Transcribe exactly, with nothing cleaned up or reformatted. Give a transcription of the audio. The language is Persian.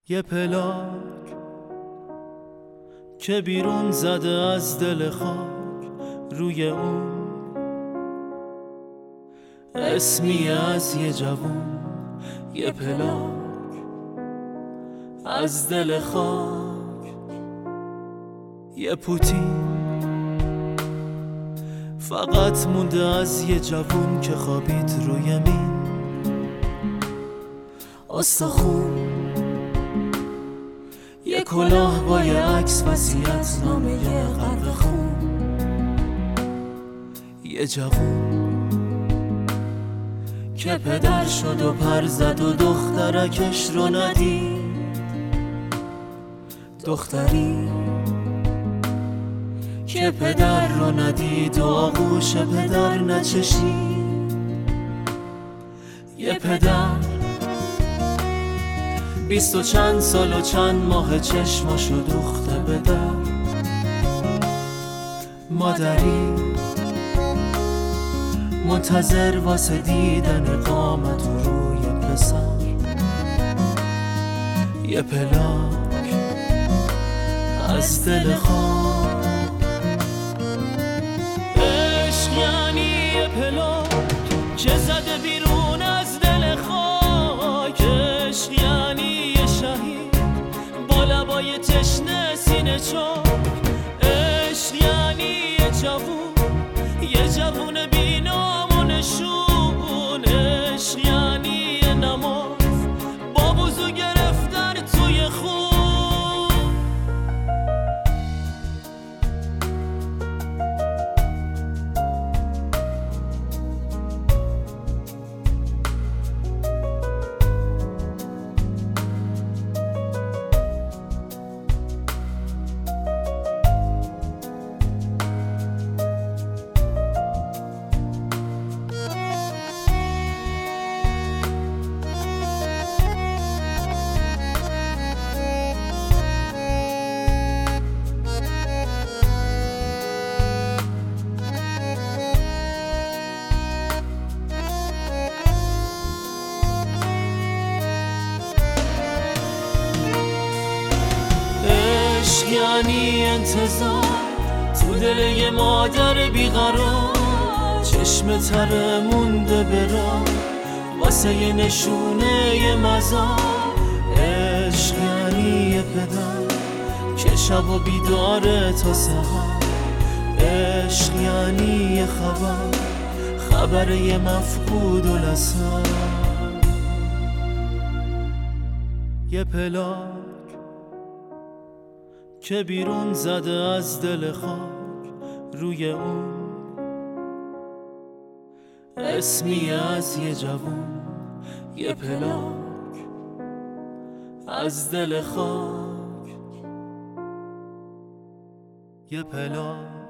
یه پلاک که بیرون زده از دل خاک، روی اون اسمی از یه جوون. یه پلاک از دل خاک، یه پوتی فقط مونده از یه جوون که خوابید روی مین استخون. یه کلاه با یه عکس وصیت نامه یه غرق خون. یه جوون که پدر شد و پر زد و دخترکش رو ندید. دختری که پدر رو ندید و آغوش پدر نچشید. یه پدر بیست و چند سال و چند ماه چشماشو دوخته به در. مادری منتظر واسه دیدن قامت و روی پسر. یه پلاک از دل خاک. عشق یعنی یه پلاک که زده بیرون از دل خاک. عشق یعنی یه شهید با لبای تشنه سینه چاک. عشق یعنی یه جوون، یه جوون بی نام و نشون. عشق یعنی یه نماز با وضو گرفتن توی خون. عشق یعنی انتظار تو دل یه مادر بیقرار. چشم تره مونده برا واسه یه نشونه یه مزار. عشق یعنی یه پدر که شب و بیداره تا سحر. عشق یعنی یه خبر، خبر یه مفقود و لسر. یه پلاک که بیرون زده از دل خاک، روی اون اسمی از یه جوون. یه پلاک از دل خاک. یه پلاک